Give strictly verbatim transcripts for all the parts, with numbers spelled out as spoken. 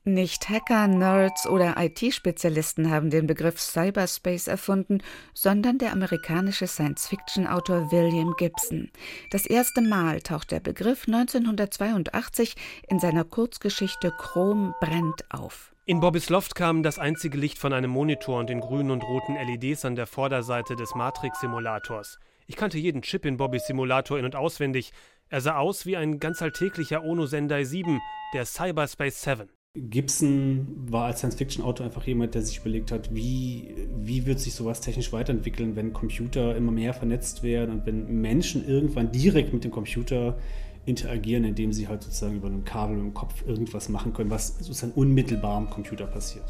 Nicht Hacker, Nerds oder I T-Spezialisten haben den Begriff Cyberspace erfunden, sondern der amerikanische Science-Fiction-Autor William Gibson. Das erste Mal taucht der Begriff neunzehnhundertzweiundachtzig in seiner Kurzgeschichte Chrome brennt auf. In Bobbys Loft kam das einzige Licht von einem Monitor und den grünen und roten L E Ds an der Vorderseite des Matrix-Simulators. Ich kannte jeden Chip in Bobbys Simulator in- und auswendig. Er sah aus wie ein ganz alltäglicher Ono Sendai sieben, der Cyberspace sieben. Gibson war als Science-Fiction-Autor einfach jemand, der sich überlegt hat, wie, wie wird sich sowas technisch weiterentwickeln, wenn Computer immer mehr vernetzt werden und wenn Menschen irgendwann direkt mit dem Computer interagieren, indem sie halt sozusagen über ein Kabel im Kopf irgendwas machen können, was sozusagen unmittelbar am Computer passiert.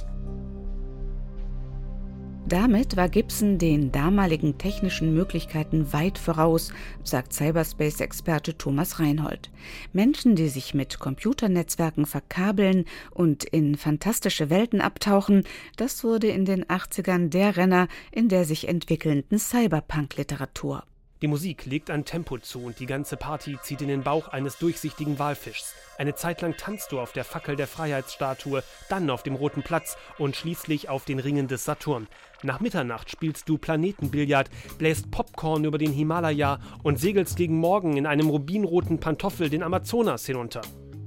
Damit war Gibson den damaligen technischen Möglichkeiten weit voraus, sagt Cyberspace-Experte Thomas Reinhold. Menschen, die sich mit Computernetzwerken verkabeln und in fantastische Welten abtauchen, das wurde in den achtzigern der Renner in der sich entwickelnden Cyberpunk-Literatur. Die Musik legt an Tempo zu und die ganze Party zieht in den Bauch eines durchsichtigen Walfischs. Eine Zeit lang tanzt du auf der Fackel der Freiheitsstatue, dann auf dem Roten Platz und schließlich auf den Ringen des Saturn. Nach Mitternacht spielst du Planetenbillard, bläst Popcorn über den Himalaya und segelst gegen Morgen in einem rubinroten Pantoffel den Amazonas hinunter.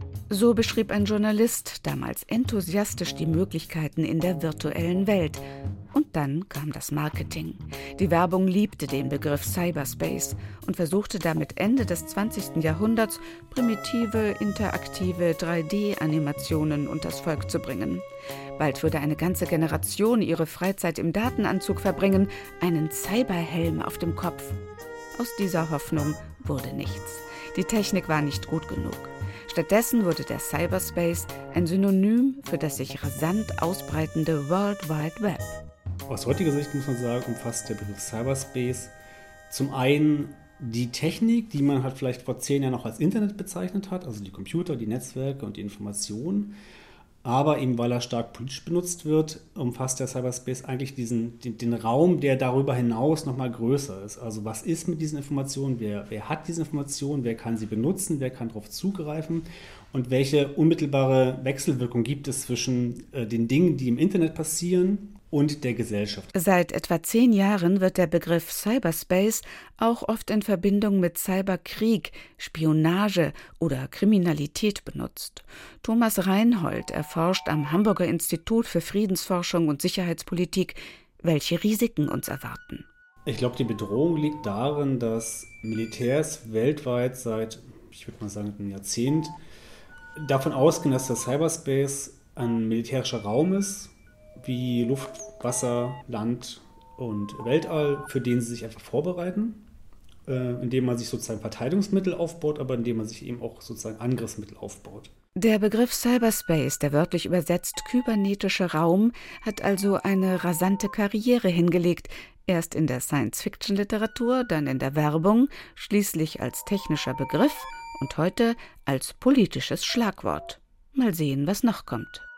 So beschrieb ein Journalist damals enthusiastisch die Möglichkeiten in der virtuellen Welt. Und dann kam das Marketing. Die Werbung liebte den Begriff Cyberspace und versuchte damit Ende des zwanzigsten Jahrhunderts primitive, interaktive drei D-Animationen unters Volk zu bringen. Bald würde eine ganze Generation ihre Freizeit im Datenanzug verbringen, einen Cyberhelm auf dem Kopf. Aus dieser Hoffnung wurde nichts. Die Technik war nicht gut genug. Stattdessen wurde der Cyberspace ein Synonym für das sich rasant ausbreitende World Wide Web. Aus heutiger Sicht muss man sagen, umfasst der Begriff Cyberspace zum einen die Technik, die man halt vielleicht vor zehn Jahren noch als Internet bezeichnet hat, also die Computer, die Netzwerke und die Informationen. Aber eben weil er stark politisch benutzt wird, umfasst der Cyberspace eigentlich diesen, den, den Raum, der darüber hinaus nochmal größer ist. Also was ist mit diesen Informationen, wer, wer hat diese Informationen, wer kann sie benutzen, wer kann darauf zugreifen und welche unmittelbare Wechselwirkung gibt es zwischen äh, den Dingen, die im Internet passieren und der Gesellschaft. Seit etwa zehn Jahren wird der Begriff Cyberspace auch oft in Verbindung mit Cyberkrieg, Spionage oder Kriminalität benutzt. Thomas Reinhold erforscht am Hamburger Institut für Friedensforschung und Sicherheitspolitik, welche Risiken uns erwarten. Ich glaube, die Bedrohung liegt darin, dass Militärs weltweit seit, ich würde mal sagen, einem Jahrzehnt davon ausgehen, dass der Cyberspace ein militärischer Raum ist, wie Luft, Wasser, Land und Weltall, für den sie sich einfach vorbereiten, äh, indem man sich sozusagen Verteidigungsmittel aufbaut, aber indem man sich eben auch sozusagen Angriffsmittel aufbaut. Der Begriff Cyberspace, der wörtlich übersetzt kybernetische Raum, hat also eine rasante Karriere hingelegt. Erst in der Science-Fiction-Literatur, dann in der Werbung, schließlich als technischer Begriff und heute als politisches Schlagwort. Mal sehen, was noch kommt.